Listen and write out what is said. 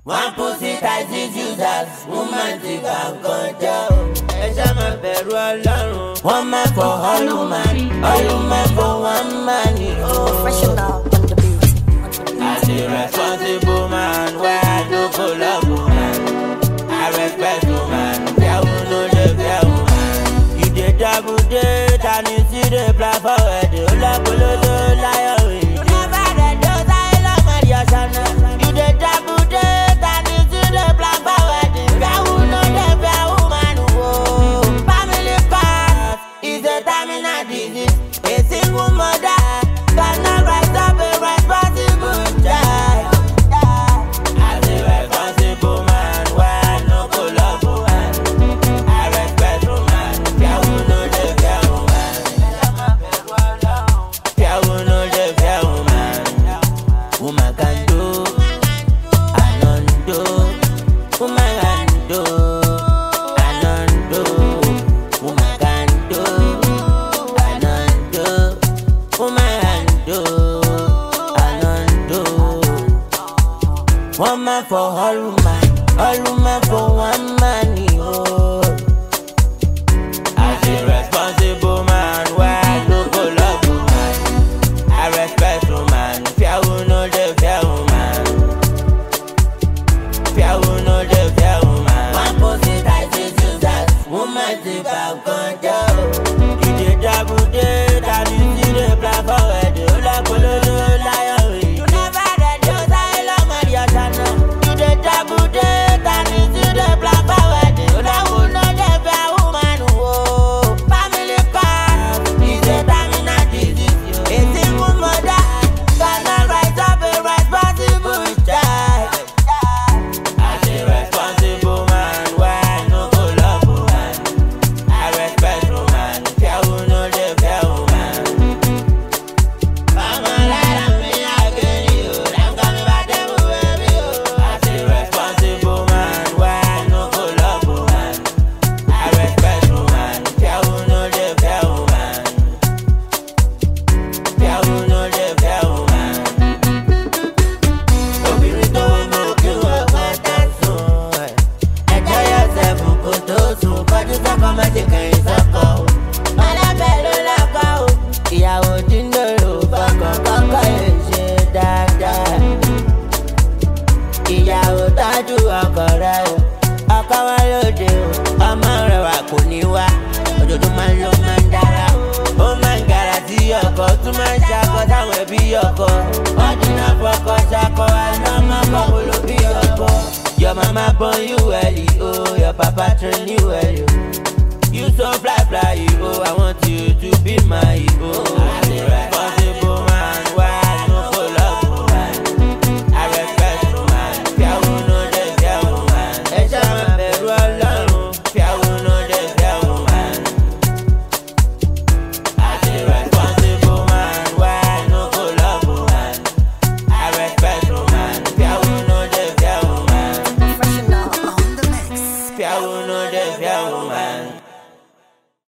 One pussy ties his users, woman ti bá nǹkan jẹ́ o. Ẹ ṣá máa bẹ̀rù Ọlọ́run. One man for all woman for one man o. Professional on the beat. As a responsible man, where I do full of woman. I respect woman, fair woman, fair woman. You dey double date and you see the plan for it. You love liar. You never read those I love my Yashana. You dey double date and you see the plan for it. Fair woman, oh. Family path is a terminal disease. A single mother cannot rise up a responsible child. As a responsible man, why no go love woman? I respect woman. Fair woman, fair woman. Fair woman, fair woman. Woman can do, I don't do. Woman can do, I don't do. Woman can do, I don't do. Woman can do, I don't do. One man for all woman for one man. Oh. As a responsible man, why I no go love woman? I respect woman, fair woman, fair woman. Fair woman, fair woman. One pussy ties his users, woman ti bá nǹkan jẹ́ o. You dey double date and you see the plan for it. You love liar. You never read those I love my Yashana. You dey double date and you see the plan for it. You love fair woman, oh. Family path is a terminal disease. A single mother cannot rise up a responsible child. As a responsible man, why I no go love woman? I respect woman, fair woman, fair woman. Mama let me again you, them coming back them baby you. As a responsible man, why I no go love woman? I respect woman, fair woman, fair woman. Fair woman, fair woman. Obìnrin tó mú kí wọ́n pátá sùn. Ẹjọ́ yourself kò tó sùn, kọjú sọ́kọ má ṣe kẹ̀yìn sọ́kọ o. Ọlọ́bẹ̀ ló lọ́kọ o. Ìyàwó tí ń lòrò fọkàn kọ́kọ́ lè ṣe dáadáa. Ìyàwó tọ́jú ọkọ rẹ̀ o. Ọkọ wọn lóde o. Ọmọ rẹ̀ wà kò ní wá. Ojoojúmọ́ ló máa ń dára. Ó máa ń gara sí ọkọ, tún máa ń ṣakọ táwọn ẹbí ọkọ. Wọ́n dínà fọkọ ṣakọ, àná máa bọ̀ wọ́n ló bí ọkọ. Your mama born you well, oh. Your papa train you well, oh. You so fly, oh. I want you to be my